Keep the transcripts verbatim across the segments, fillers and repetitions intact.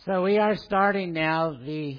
So we are starting now the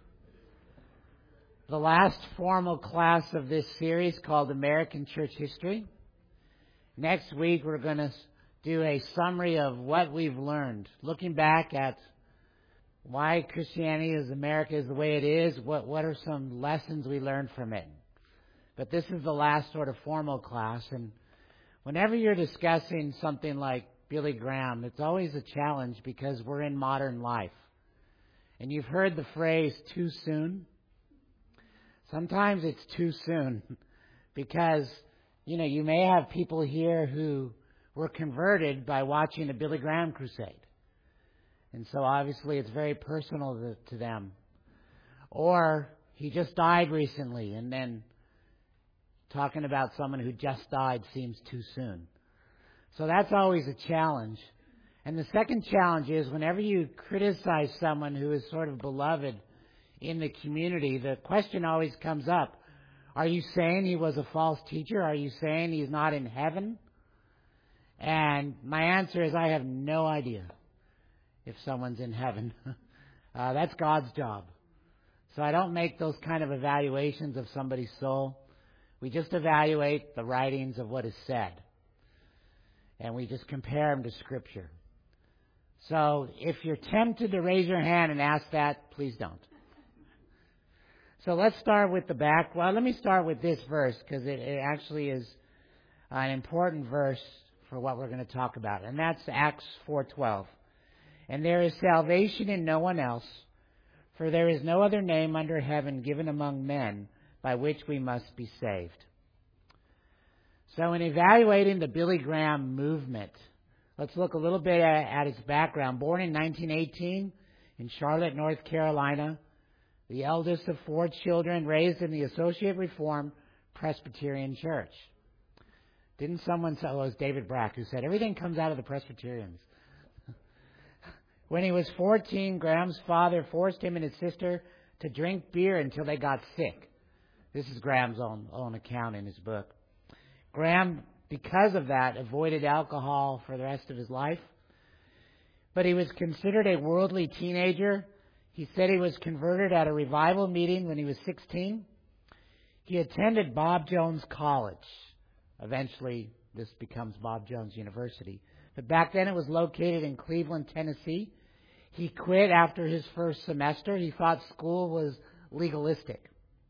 the last formal class of this series called American Church History. Next week we're going to do a summary of what we've learned, looking back at why Christianity is America is the way it is, what what are some lessons we learned from it. But this is the last sort of formal class, and whenever you're discussing something like Billy Graham, it's always a challenge because we're in modern life. And you've heard the phrase, too soon. Sometimes it's too soon because, you know, you may have people here who were converted by watching a Billy Graham crusade. And so obviously it's very personal to, to them. Or he just died recently, and then talking about someone who just died seems too soon. So that's always a challenge. And the second challenge is whenever you criticize someone who is sort of beloved in the community, the question always comes up, are you saying he was a false teacher? Are you saying he's not in heaven? And my answer is I have no idea if someone's in heaven. uh, that's God's job. So I don't make those kind of evaluations of somebody's soul. We just evaluate the writings of what is said. And we just compare them to Scripture. So if you're tempted to raise your hand and ask that, please don't. So let's start with the back. Well, let me start with this verse because it, it actually is an important verse for what we're going to talk about. And that's Acts four twelve. And there is salvation in no one else, for there is no other name under heaven given among men by which we must be saved. So in evaluating the Billy Graham movement, let's look a little bit at, at its background. Born in nineteen eighteen in Charlotte, North Carolina, the eldest of four children, raised in the Associate Reformed Presbyterian Church. Didn't someone say, oh, it was David Brack who said, everything comes out of the Presbyterians. When he was fourteen, Graham's father forced him and his sister to drink beer until they got sick. This is Graham's own, own account in his book. Graham, because of that, avoided alcohol for the rest of his life. But he was considered a worldly teenager. He said he was converted at a revival meeting when he was sixteen. He attended Bob Jones College. Eventually, this becomes Bob Jones University. But back then it was located in Cleveland, Tennessee. He quit after his first semester. He thought school was legalistic.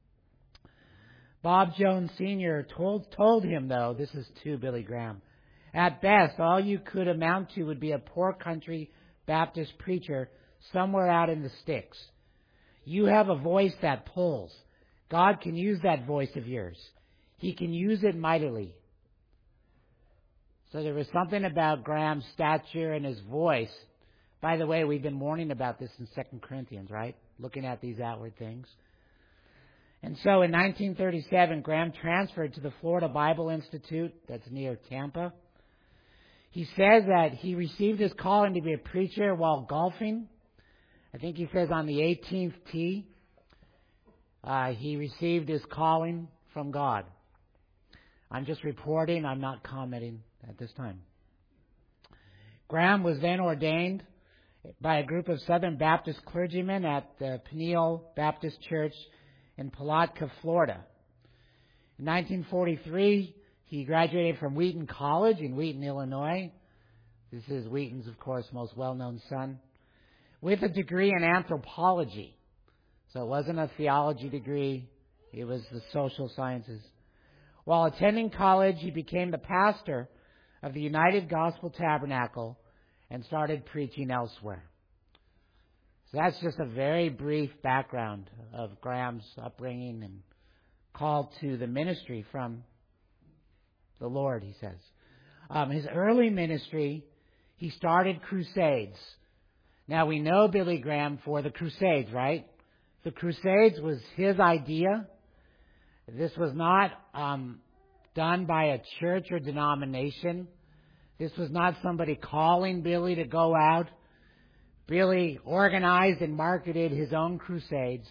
Bob Jones Senior told, told him, though, this is to Billy Graham, at best, all you could amount to would be a poor country Baptist preacher somewhere out in the sticks. You have a voice that pulls. God can use that voice of yours. He can use it mightily. So there was something about Graham's stature and his voice. By the way, we've been warning about this in Second Corinthians, right? Looking at these outward things. And so in nineteen thirty-seven, Graham transferred to the Florida Bible Institute, that's near Tampa. He says that he received his calling to be a preacher while golfing. I think he says on the eighteenth tee, uh, he received his calling from God. I'm just reporting, I'm not commenting at this time. Graham was then ordained by a group of Southern Baptist clergymen at the Peniel Baptist Church in Palatka, Florida. In nineteen forty-three, he graduated from Wheaton College in Wheaton, Illinois. This is Wheaton's, of course, most well-known son, with a degree in anthropology. So it wasn't a theology degree, it was the social sciences. While attending college, he became the pastor of the United Gospel Tabernacle and started preaching elsewhere. So that's just a very brief background of Graham's upbringing and call to the ministry from the Lord, he says. Um, his early ministry, he started crusades. Now we know Billy Graham for the crusades, right? The crusades was his idea. This was not um, done by a church or denomination. This was not somebody calling Billy to go out. Billy organized and marketed his own crusades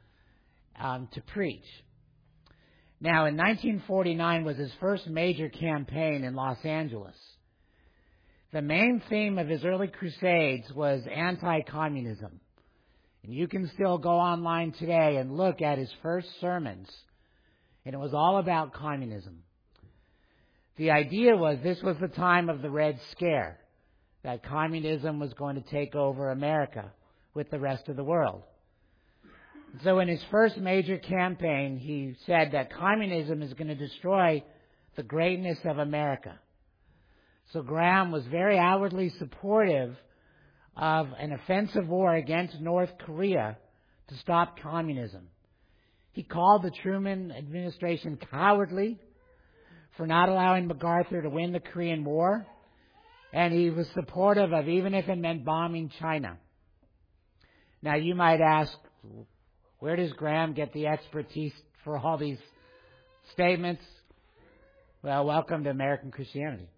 um, to preach. Now, in nineteen forty-nine was his first major campaign in Los Angeles. the main theme of his early crusades was anti-communism. And you can still go online today and look at his first sermons, and it was all about communism. The idea was this was the time of the Red Scare, that communism was going to take over America with the rest of the world. So in his first major campaign, he said that communism is going to destroy the greatness of America. So Graham was very outwardly supportive of an offensive war against North Korea to stop communism. He called the Truman administration cowardly for not allowing MacArthur to win the Korean War, and he was supportive of even if it meant bombing China. Now you might ask, where does Graham get the expertise for all these statements? Well, welcome to American Christianity.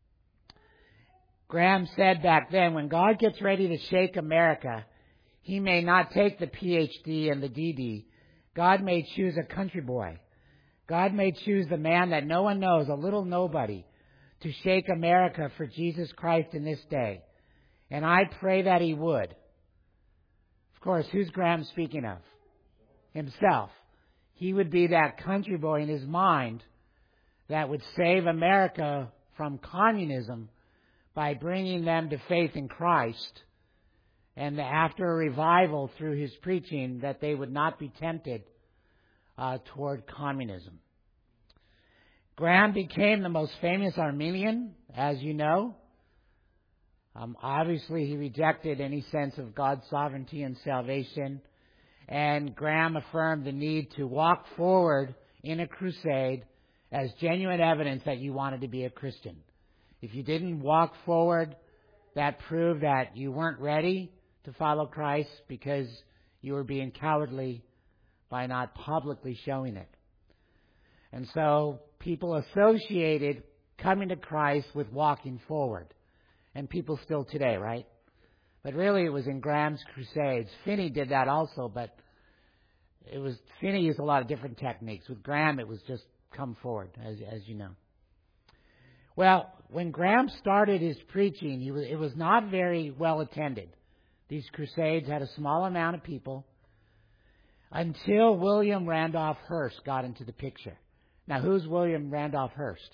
Graham said back then, when God gets ready to shake America, he may not take the P H D and the D D. God may choose a country boy. God may choose the man that no one knows, a little nobody, to shake America for Jesus Christ in this day. And I pray that he would. Of course, who's Graham speaking of? Himself. He would be that country boy in his mind that would save America from communism by bringing them to faith in Christ, and after a revival through his preaching, that they would not be tempted uh, toward communism. Graham became the most famous Arminian, as you know. Um, obviously, he rejected any sense of God's sovereignty and salvation, and Graham affirmed the need to walk forward in a crusade as genuine evidence that you wanted to be a Christian. If you didn't walk forward, that proved that you weren't ready to follow Christ because you were being cowardly by not publicly showing it. And so people associated coming to Christ with walking forward. And people still today, right? But really it was in Graham's crusades. Finney did that also, but it was Finney used a lot of different techniques. With Graham it was just come forward, as, as you know. Well, when Graham started his preaching, he was, it was not very well attended. These crusades had a small amount of people until William Randolph Hearst got into the picture. Now, who's William Randolph Hearst?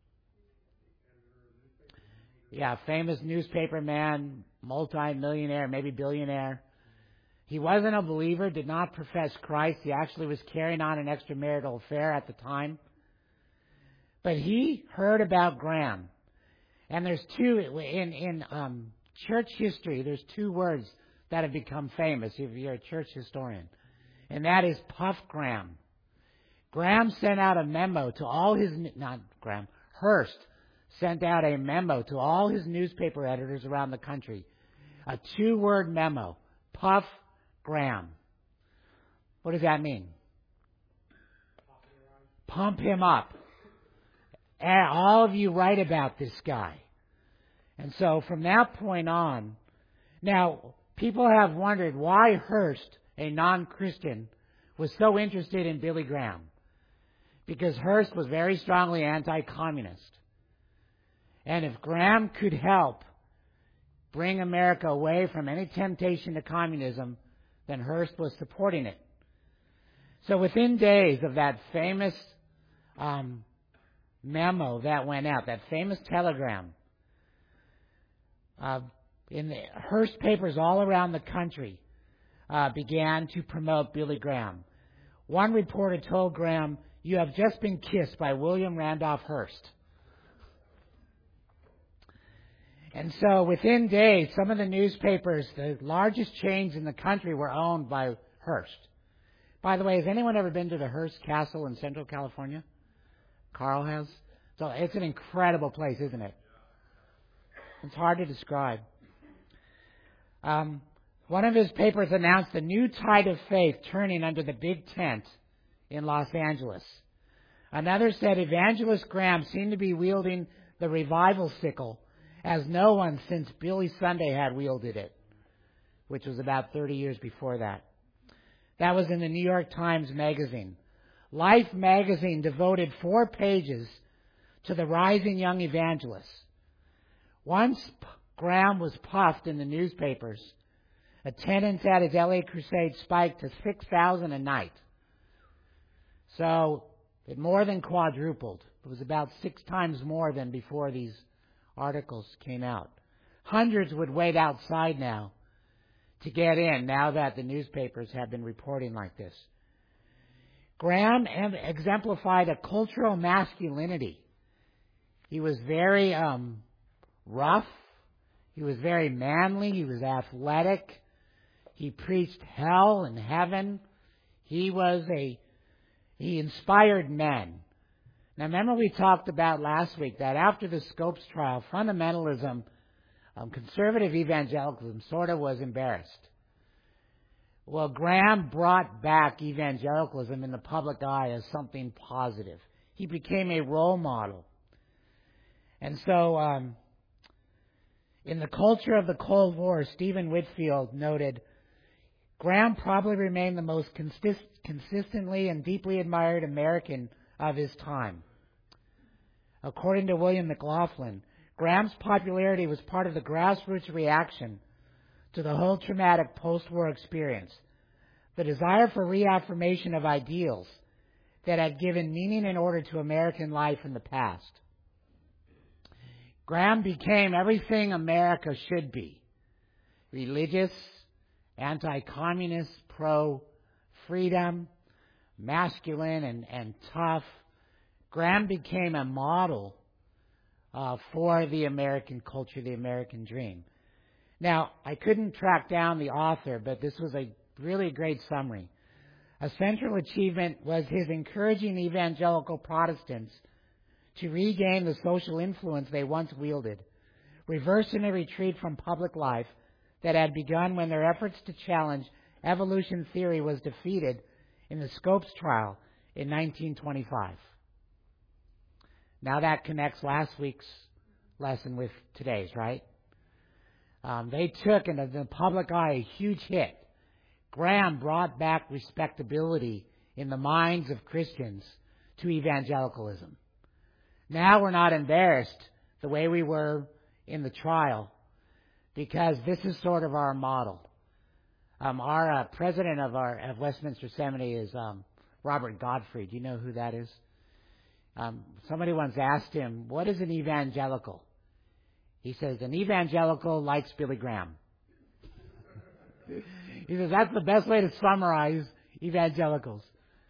Yeah, famous newspaper man, multi-millionaire, maybe billionaire. He wasn't a believer, did not profess Christ. He actually was carrying on an extramarital affair at the time. But he heard about Graham. And there's two, in, in um, church history, there's two words that have become famous if you're a church historian. And that is Puff Graham. Graham sent out a memo to all his, not Graham, Hearst sent out a memo to all his newspaper editors around the country. A two-word memo, Puff Graham. What does that mean? Pump him up. All of you write about this guy. And so from that point on, now people have wondered why Hearst, a non-Christian, was so interested in Billy Graham. Because Hearst was very strongly anti-communist. And if Graham could help bring America away from any temptation to communism, then Hearst was supporting it. So within days of that famous um, memo that went out, that famous telegram, uh, in the Hearst papers all around the country uh, began to promote Billy Graham. One reporter told Graham, "You have just been kissed by William Randolph Hearst." And so within days, some of the newspapers, the largest chains in the country, were owned by Hearst. By the way, has anyone ever been to the Hearst Castle in Central California? Carl has? So it's an incredible place, isn't it? It's hard to describe. Um, one of his papers announced a new tide of faith turning under the big tent in Los Angeles. Another said Evangelist Graham seemed to be wielding the revival sickle as no one since Billy Sunday had wielded it, which was about thirty years before that. That was in the New York Times Magazine. Life Magazine devoted four pages to the rising young evangelist. Once Graham was puffed in the newspapers, attendance at his L A crusade spiked to six thousand a night. So it more than quadrupled. It was about six times more than before these articles came out. Hundreds would wait outside now to get in, now that the newspapers have been reporting like this. Graham exemplified a cultural masculinity. He was very um, rough. He was very manly. He was athletic. He preached hell and heaven. He was a, he inspired men. Now remember we talked about last week that after the Scopes trial, fundamentalism, um, conservative evangelicalism sort of was embarrassed. Well, Graham brought back evangelicalism in the public eye as something positive. He became a role model. And so, um, in the culture of the Cold War, Stephen Whitfield noted, Graham probably remained the most consist- consistently and deeply admired American of his time. According to William McLaughlin, Graham's popularity was part of the grassroots reaction to the whole traumatic post-war experience, the desire for reaffirmation of ideals that had given meaning and order to American life in the past. Graham became everything America should be: religious, anti-communist, pro-freedom, masculine and, and tough. Graham became a model uh, for the American culture, the American dream. Now, I couldn't track down the author, but this was a really great summary. A central achievement was his encouraging evangelical Protestants to regain the social influence they once wielded, reversing a retreat from public life that had begun when their efforts to challenge evolution theory was defeated in the Scopes trial in nineteen twenty-five. Now that connects last week's lesson with today's, right? Um, they took, into the public eye, a huge hit. Graham brought back respectability in the minds of Christians to evangelicalism. Now we're not embarrassed the way we were in the trial, because this is sort of our model. Um, our uh, president of our of Westminster Seminary is um, Robert Godfrey. Do you know who that is? Um, somebody once asked him, "What is an evangelical?" He says, "An evangelical likes Billy Graham." He says that's the best way to summarize evangelicals.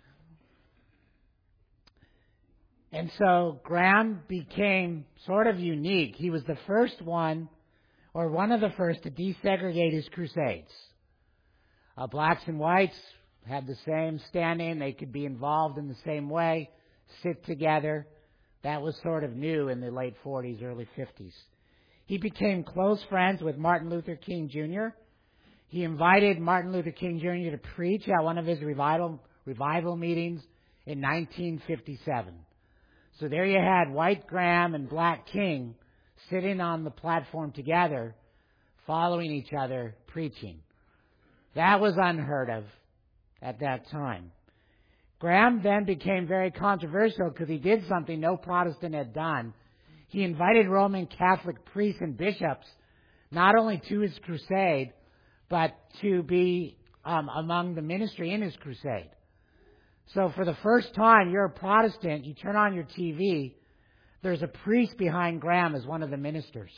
And so Graham became sort of unique. He was the first one, or one of the first, to desegregate his crusades. Uh, blacks and whites had the same standing. They could be involved in the same way, sit together. That was sort of new in the late forties, early fifties. He became close friends with Martin Luther King Junior He invited Martin Luther King Junior to preach at one of his revival, revival meetings in nineteen fifty-seven. So there you had white Graham and black King sitting on the platform together, following each other, preaching. That was unheard of at that time. Graham then became very controversial because he did something no Protestant had done. He invited Roman Catholic priests and bishops not only to his crusade, but to be um, among the ministry in his crusade. So for the first time, you're a Protestant, you turn on your T V, there's a priest behind Graham as one of the ministers.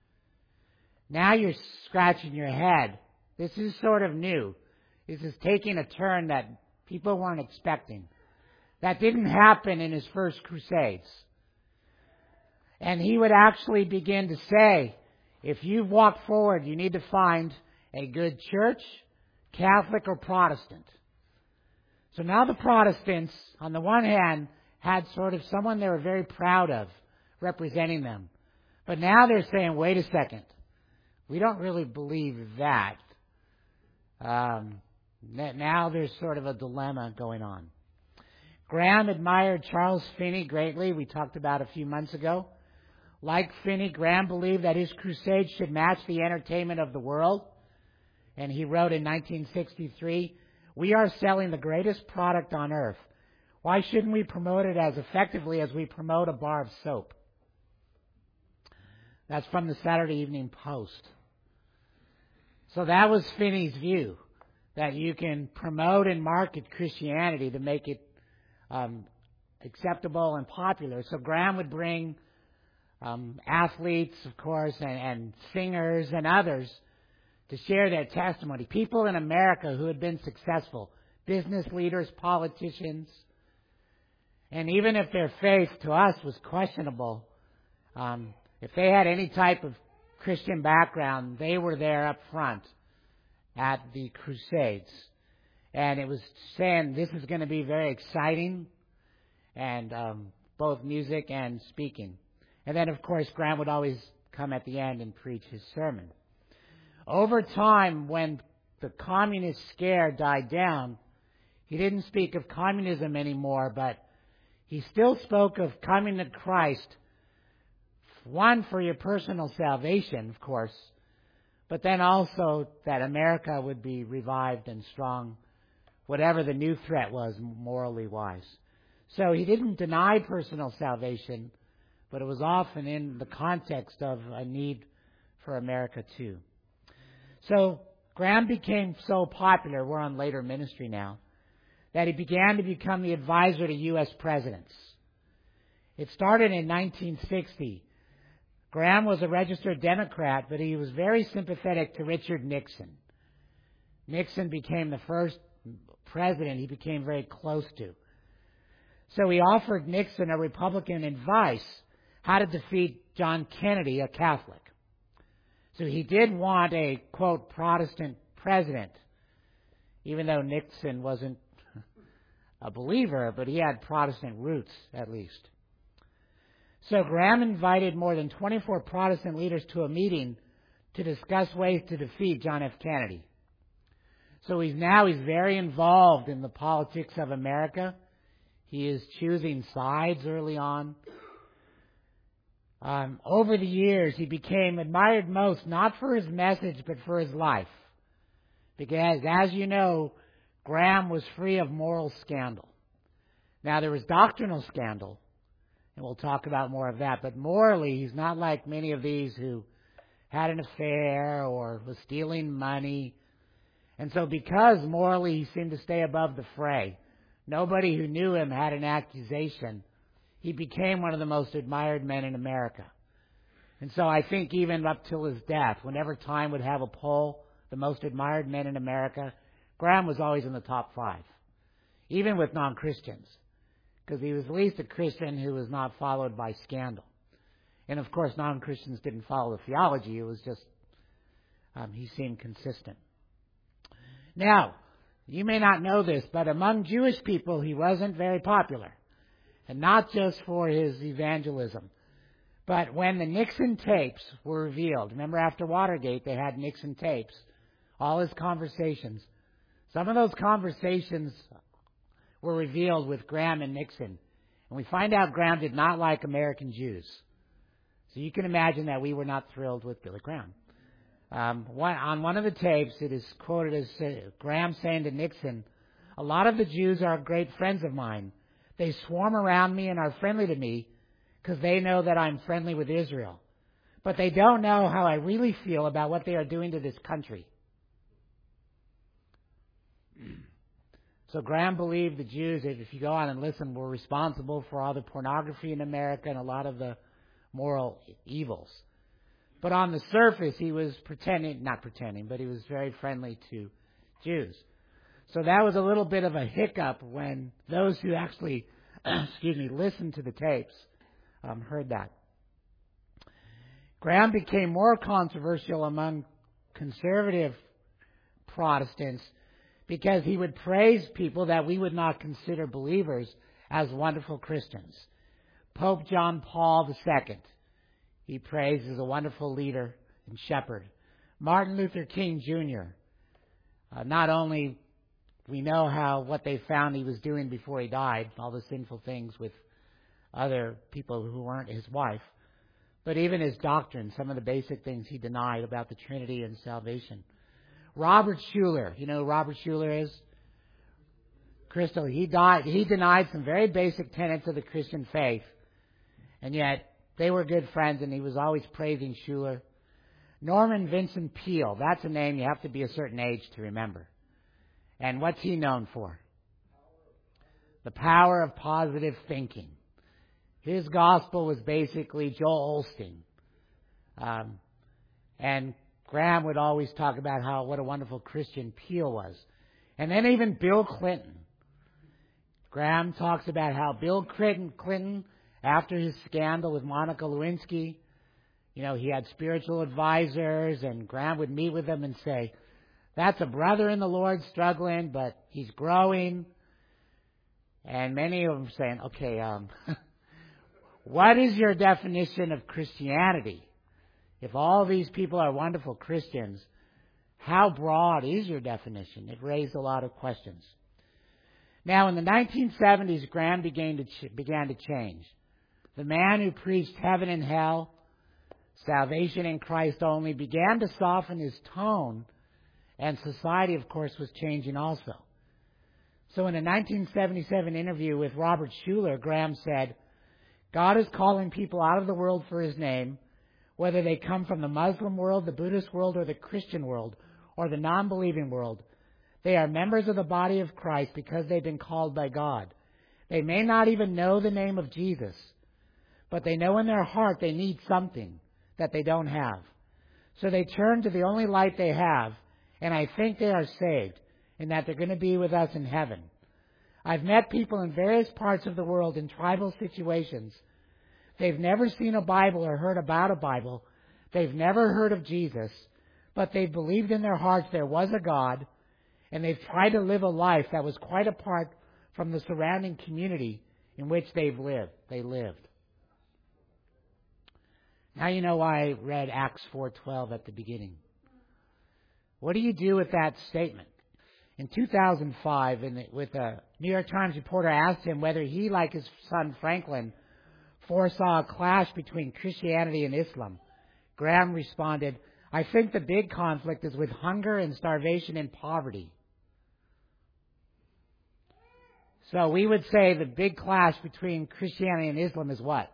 Now you're scratching your head. This is sort of new. This is taking a turn that people weren't expecting. That didn't happen in his first crusades. And he would actually begin to say, if you've walked forward, you need to find a good church, Catholic or Protestant. So now the Protestants, on the one hand, had sort of someone they were very proud of representing them. But now they're saying, wait a second, we don't really believe that. Um, now there's sort of a dilemma going on. Graham admired Charles Finney greatly. We talked about a few months ago. Like Finney, Graham believed that his crusade should match the entertainment of the world. And he wrote in nineteen sixty-three, "We are selling the greatest product on earth. Why shouldn't we promote it as effectively as we promote a bar of soap?" That's from the Saturday Evening Post. So that was Finney's view, that you can promote and market Christianity to make it um, acceptable and popular. So Graham would bring um, athletes, of course, and, and singers and others to share their testimony. People in America who had been successful, business leaders, politicians, and even if their faith to us was questionable, um, if they had any type of Christian background, they were there up front at the Crusades. And it was saying this is going to be very exciting, and um, both music and speaking. And then, of course, Graham would always come at the end and preach his sermon. Over time, when the communist scare died down, he didn't speak of communism anymore, but he still spoke of coming to Christ, one, for your personal salvation, of course, but then also that America would be revived and strong, whatever the new threat was, morally wise. So he didn't deny personal salvation, but it was often in the context of a need for America too. So Graham became so popular, we're on later ministry now, that he began to become the advisor to U S presidents. It started in nineteen sixty. Graham was a registered Democrat, but he was very sympathetic to Richard Nixon. Nixon became the first president he became very close to. So he offered Nixon, a Republican, advice how to defeat John Kennedy, a Catholic. So he did want a, quote, Protestant president, even though Nixon wasn't a believer, but he had Protestant roots, at least. So Graham invited more than twenty-four Protestant leaders to a meeting to discuss ways to defeat John F. Kennedy. So he's now he's very involved in the politics of America. He is choosing sides early on. Um, over the years, he became admired most not for his message, but for his life. Because, as you know, Graham was free of moral scandal. Now, there was doctrinal scandal, and we'll talk about more of that. But morally, he's not like many of these who had an affair or was stealing money. And so because morally he seemed to stay above the fray, nobody who knew him had an accusation, he became one of the most admired men in America. And so I think even up till his death, whenever Time would have a poll, the most admired men in America, Graham was always in the top five, even with non-Christians, because he was at least a Christian who was not followed by scandal. And of course, non-Christians didn't follow the theology. It was just, um, he seemed consistent. Now, you may not know this, but among Jewish people, he wasn't very popular. And not just for his evangelism. But when the Nixon tapes were revealed, remember after Watergate they had Nixon tapes, all his conversations. Some of those conversations were revealed with Graham and Nixon. And we find out Graham did not like American Jews. So you can imagine that we were not thrilled with Billy Graham. Um, one, on one of the tapes, it is quoted as uh, Graham saying to Nixon, "A lot of the Jews are great friends of mine. They swarm around me and are friendly to me because they know that I'm friendly with Israel. But they don't know how I really feel about what they are doing to this country." So Graham believed the Jews, if you go on and listen, were responsible for all the pornography in America and a lot of the moral evils. But on the surface, he was pretending, not pretending, but he was very friendly to Jews. So that was a little bit of a hiccup when those who actually, excuse me, listened to the tapes um, heard that. Graham became more controversial among conservative Protestants because he would praise people that we would not consider believers as wonderful Christians. Pope John Paul the Second, he praised as a wonderful leader and shepherd. Martin Luther King Junior, uh, not only we know how what they found he was doing before he died, all the sinful things with other people who weren't his wife, but even his doctrine, some of the basic things he denied about the Trinity and salvation. Robert Schuller, you know who Robert Schuller is? Crystal, he died. He denied some very basic tenets of the Christian faith, and yet they were good friends, and he was always praising Schuller. Norman Vincent Peale, that's a name you have to be a certain age to remember. And what's he known for? The power of positive thinking. His gospel was basically Joel Osteen. Um, and Graham would always talk about how what a wonderful Christian Peale was. And then even Bill Clinton. Graham talks about how Bill Clinton, after his scandal with Monica Lewinsky, you know, he had spiritual advisors, and Graham would meet with them and say, that's a brother in the Lord struggling, but he's growing. And many of them saying, okay, um, what is your definition of Christianity? If all these people are wonderful Christians, how broad is your definition? It raised a lot of questions. Now, in the nineteen seventies, Graham began to, ch- began to change. The man who preached heaven and hell, salvation in Christ only, began to soften his tone, and society, of course, was changing also. So in a nineteen seventy-seven interview with Robert Schuller, Graham said, God is calling people out of the world for his name, whether they come from the Muslim world, the Buddhist world, or the Christian world, or the non-believing world. They are members of the body of Christ because they've been called by God. They may not even know the name of Jesus, but they know in their heart they need something that they don't have. So they turn to the only light they have, and I think they are saved, and that they're going to be with us in heaven. I've met people in various parts of the world in tribal situations. They've never seen a Bible or heard about a Bible. They've never heard of Jesus, but they've believed in their hearts there was a God, and they've tried to live a life that was quite apart from the surrounding community in which they've lived. They lived. Now you know why I read Acts four twelve at the beginning. What do you do with that statement? In two thousand five, in the, with a New York Times reporter asked him whether he, like his son Franklin, foresaw a clash between Christianity and Islam. Graham responded, I think the big conflict is with hunger and starvation and poverty. So we would say the big clash between Christianity and Islam is what?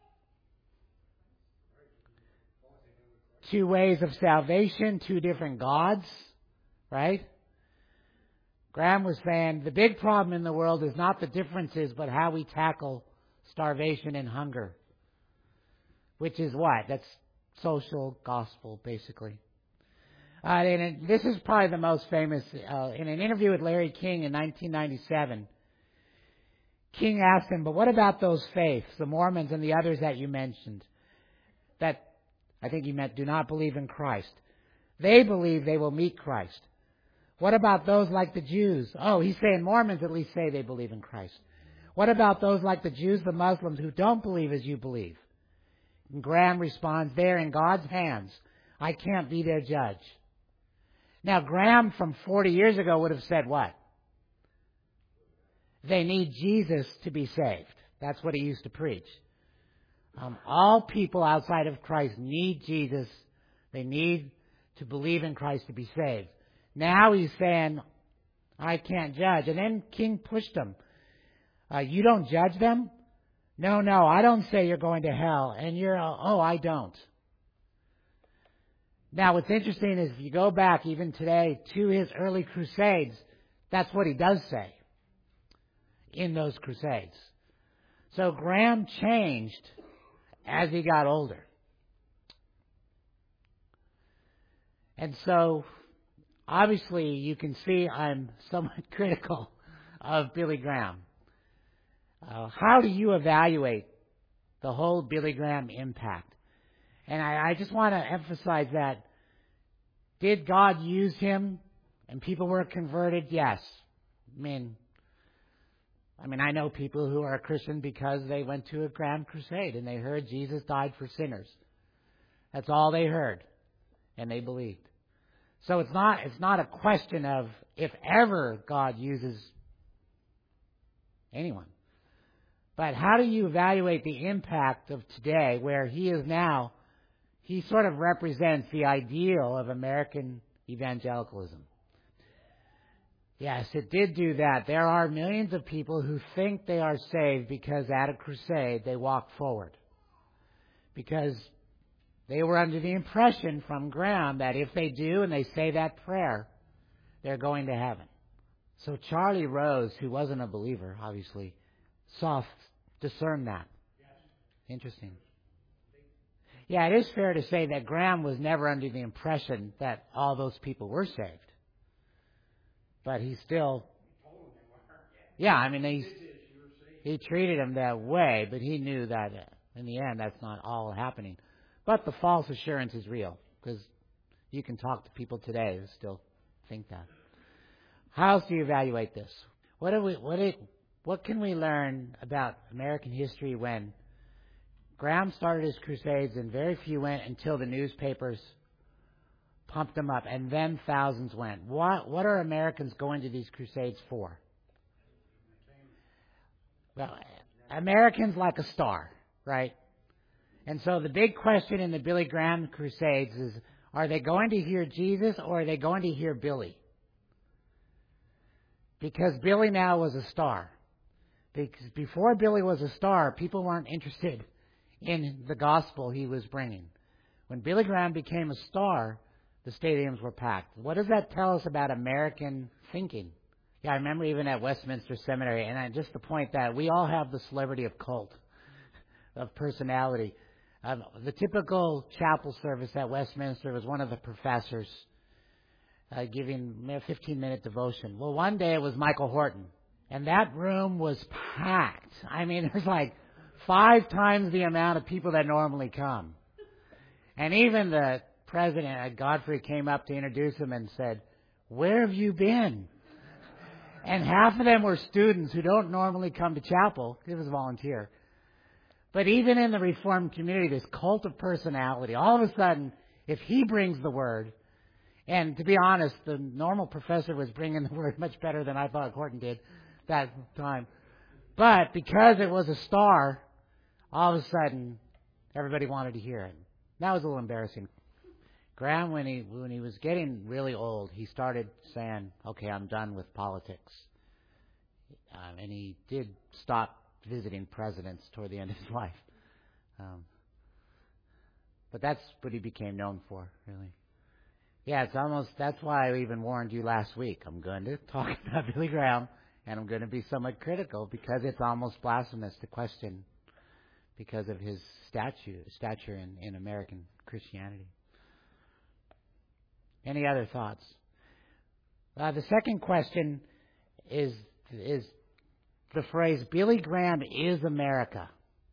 Two ways of salvation, two different gods, right? Graham was saying the big problem in the world is not the differences, but how we tackle starvation and hunger. Which is what? That's social gospel, basically. Uh, and it, this is probably the most famous. Uh, in an interview with Larry King in nineteen ninety-seven, King asked him, but what about those faiths, the Mormons and the others that you mentioned, that I think he meant do not believe in Christ? They believe they will meet Christ. What about those like the Jews? Oh, he's saying Mormons at least say they believe in Christ. What about those like the Jews, the Muslims, who don't believe as you believe? And Graham responds, they're in God's hands. I can't be their judge. Now, Graham from forty years ago would have said what? They need Jesus to be saved. That's what he used to preach. Um, all people outside of Christ need Jesus. They need to believe in Christ to be saved. Now he's saying, I can't judge. And then King pushed him. Uh, you don't judge them? No, no, I don't say you're going to hell. And you're, uh, oh, I don't. Now what's interesting is if you go back even today to his early crusades, that's what he does say in those crusades. So Graham changed as he got older. And so, obviously, you can see I'm somewhat critical of Billy Graham. Uh, how do you evaluate the whole Billy Graham impact? And I, I just want to emphasize that, did God use him and people were converted? Yes. I mean, I mean, I know people who are Christian because they went to a Graham crusade and they heard Jesus died for sinners. That's all they heard, and they believed. So it's not it's not a question of if ever God uses anyone. But how do you evaluate the impact of today, where he is now, he sort of represents the ideal of American evangelicalism. Yes, it did do that. There are millions of people who think they are saved because at a crusade they walk forward. because they were under the impression from Graham that if they do and they say that prayer, they're going to heaven. So Charlie Rose, who wasn't a believer, obviously, saw, discerned that. Interesting. Yeah, it is fair to say that Graham was never under the impression that all those people were saved. But he still, yeah, I mean, he, he treated them that way, but he knew that in the end that's not all happening. But the false assurance is real, because you can talk to people today who still think that. How else do you evaluate this? What do we, what do, what can we learn about American history when Graham started his crusades and very few went until the newspapers pumped them up, and then thousands went? What, what are Americans going to these crusades for? Well, Americans like a star, right? And so the big question in the Billy Graham crusades is, are they going to hear Jesus or are they going to hear Billy? Because Billy now was a star. Because before Billy was a star, people weren't interested in the gospel he was bringing. When Billy Graham became a star, the stadiums were packed. What does that tell us about American thinking? Yeah, I remember even at Westminster Seminary, and I, just the point that we all have the celebrity of cult, of personality. Um, the typical chapel service at Westminster was one of the professors uh, giving a fifteen-minute devotion. Well, one day it was Michael Horton, and that room was packed. I mean, there's like five times the amount of people that normally come. And even the president, Godfrey, came up to introduce him and said, "Where have you been?" And half of them were students who don't normally come to chapel. It was volunteer. But even in the Reformed community, this cult of personality, all of a sudden, if he brings the word, and to be honest, the normal professor was bringing the word much better than I thought Horton did that time. But because it was a star, all of a sudden, everybody wanted to hear it. That was a little embarrassing. Graham, when he when he was getting really old, he started saying, "Okay, I'm done with politics," um, and he did stop visiting presidents toward the end of his life. Um, but that's what he became known for, really. Yeah, it's almost, that's why I even warned you last week. I'm going to talk about Billy Graham, and I'm going to be somewhat critical because it's almost blasphemous to question because of his stature, stature in, in American Christianity. Any other thoughts? Uh, the second question is is the phrase, Billy Graham is America.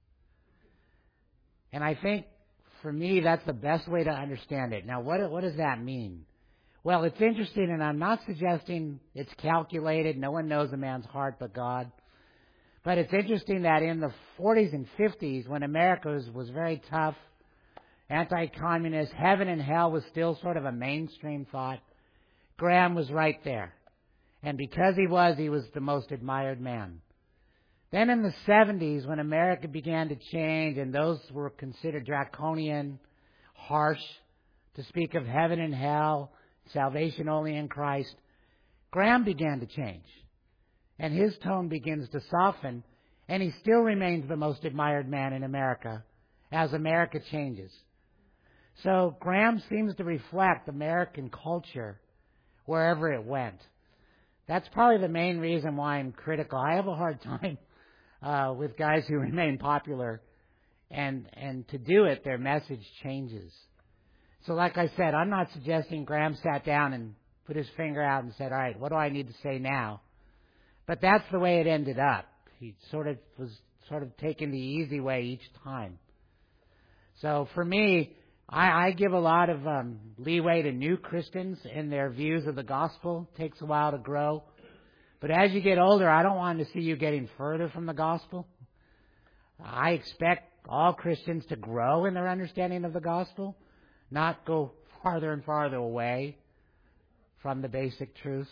And I think, for me, that's the best way to understand it. Now, what what does that mean? Well, it's interesting, and I'm not suggesting it's calculated. No one knows a man's heart but God. But it's interesting that in the forties and fifties, when America was, was very tough, anti-communist, heaven and hell was still sort of a mainstream thought, Graham was right there. And because he was, he was the most admired man. Then in the seventies, when America began to change, and those were considered draconian, harsh, to speak of heaven and hell, salvation only in Christ, Graham began to change. And his tone begins to soften, and he still remains the most admired man in America as America changes. So Graham seems to reflect American culture wherever it went. That's probably the main reason why I'm critical. I have a hard time uh, with guys who remain popular, and and to do it, their message changes. So like I said, I'm not suggesting Graham sat down and put his finger out and said, all right, what do I need to say now? But that's the way it ended up. He sort of was sort of taking the easy way each time. So for me, I, I give a lot of um, leeway to new Christians in their views of the gospel. It takes a while to grow. But as you get older, I don't want to see you getting further from the gospel. I expect all Christians to grow in their understanding of the gospel, not go farther and farther away from the basic truths.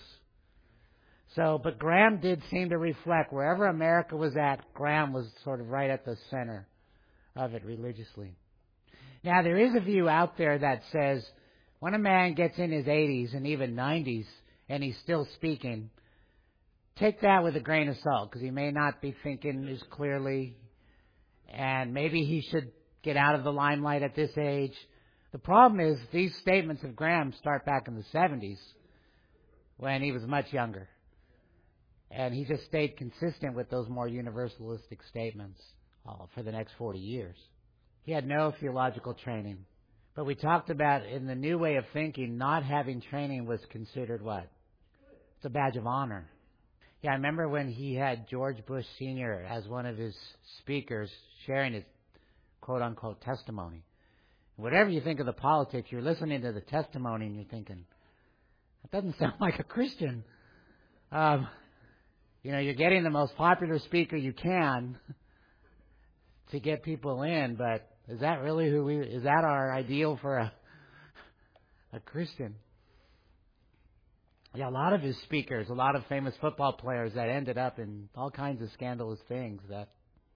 So, but Graham did seem to reflect wherever America was at, Graham was sort of right at the center of it religiously. Now, there is a view out there that says when a man gets in his eighties and even nineties and he's still speaking, take that with a grain of salt, because he may not be thinking as clearly, and maybe he should get out of the limelight at this age. The problem is these statements of Graham start back in the seventies when he was much younger. And he just stayed consistent with those more universalistic statements uh, for the next forty years. He had no theological training. But we talked about in the new way of thinking, not having training was considered what? It's a badge of honor. Yeah, I remember when he had George Bush Senior as one of his speakers sharing his quote-unquote testimony. Whatever you think of the politics, you're listening to the testimony and you're thinking, that doesn't sound like a Christian. Um, you know, you're getting the most popular speaker you can to get people in, but is that really who we, is that our ideal for a, a Christian? Yeah, a lot of his speakers, a lot of famous football players that ended up in all kinds of scandalous things that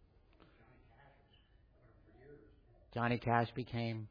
Johnny Cash became.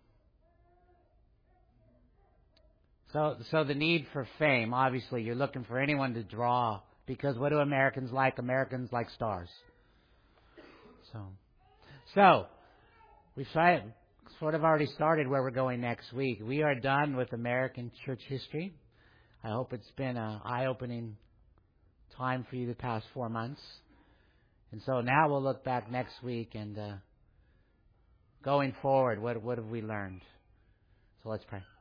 So, so the need for fame, obviously, you're looking for anyone to draw, because what do Americans like? Americans like stars. So, so we've sort of already started where we're going next week. We are done with American church history. I hope it's been an eye-opening time for you the past four months. And so now we'll look back next week and uh, going forward, what what have we learned? So let's pray.